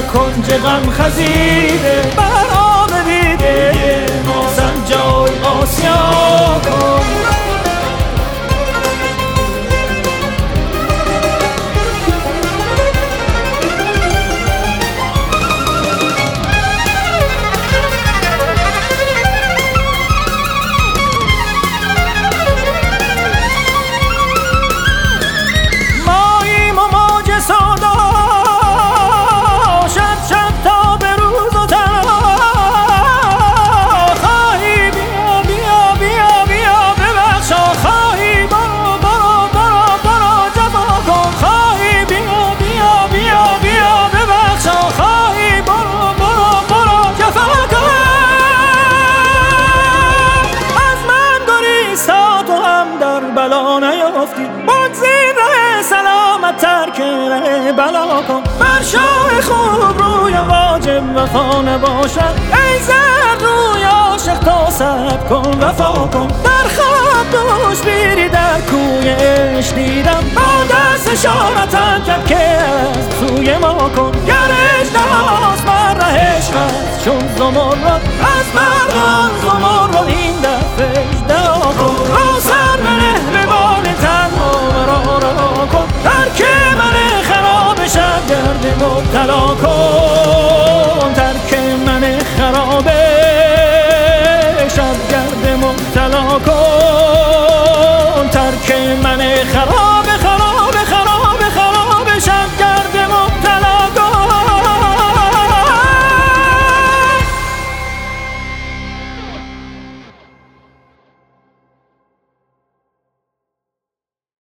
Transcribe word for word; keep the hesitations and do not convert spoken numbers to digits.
کنج غم خزیده بر آب دیده ما سنجای آسیا کن. بلا نیافتی باید زین ره سلامت ترک ره بلا کن. بر شاه خوب روی واجب وفا نباشد ای زرد روی عاشق تا صبر کن وفا کن. در خواب دوش بیری در کوی عشق دیدم با دست اشارتم کرد که از سوی ما کن.